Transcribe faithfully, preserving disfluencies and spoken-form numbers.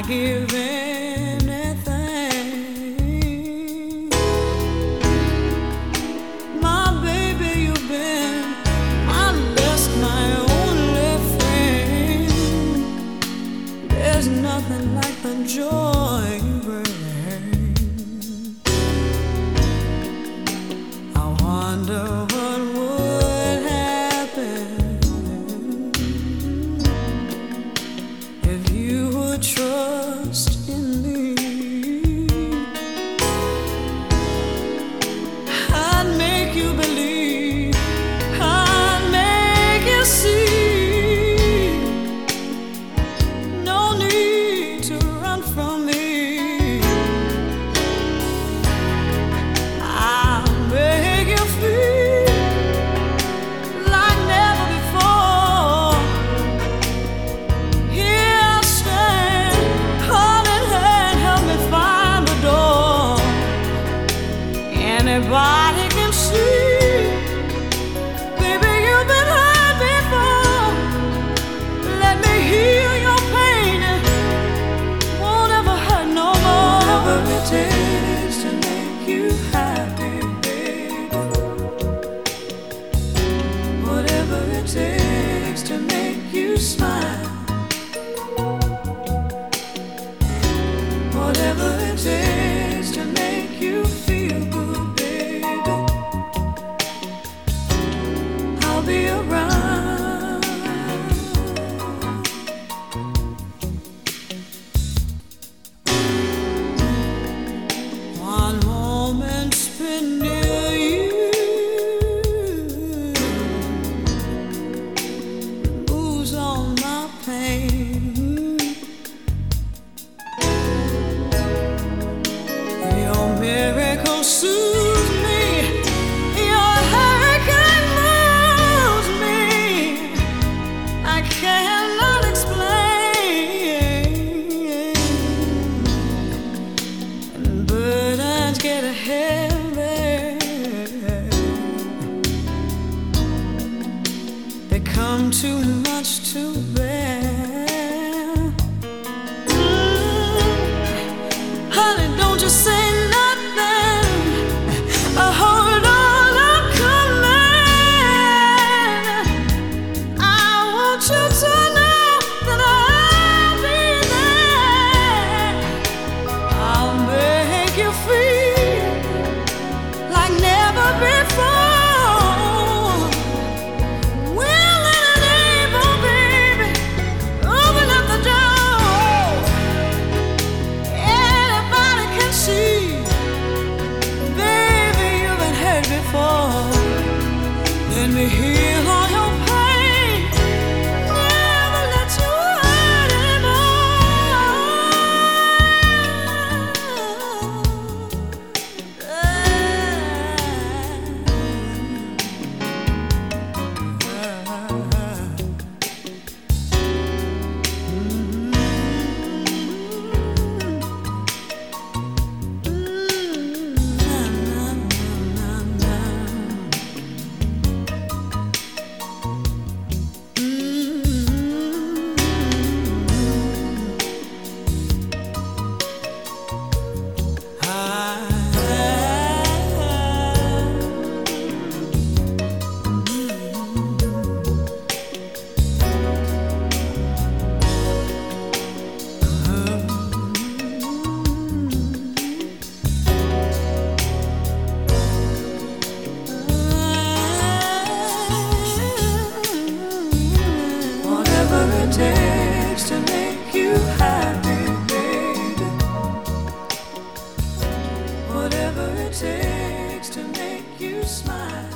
give anything. My baby, you've been my best, my only friend. There's nothing like the joy you bring. I wonder what would happen if you would trust in me. I'd make you believe, I'd make you see. No need to run from me. I'll make you feel like never before. Here I stand, hand in hand, help me find the door. Anybody can see, baby, you've been hurt before. Let me heal your pain. Won't ever hurt no more. Whatever it takes to make you happy, baby. Whatever it takes to make you smile. Whatever it takes to make you feel good, baby. I'll be around. One moment spent near you moves all my pain. Your miracle soothes me. Your hurricane moves me. I cannot explain. And burdens get heavy. They come too much to bear. Honey, don't you say nothing. Uh, hold on, I'm coming. I want you to know that I'll be there. I'll make you feel like never before. Willing and able, baby. Open up the door. Anybody can see, baby, you've been hurt before. Let me heal all your pain. Never let you hurt Whatever it takes to make you happy, baby. Whatever it takes to make you smile.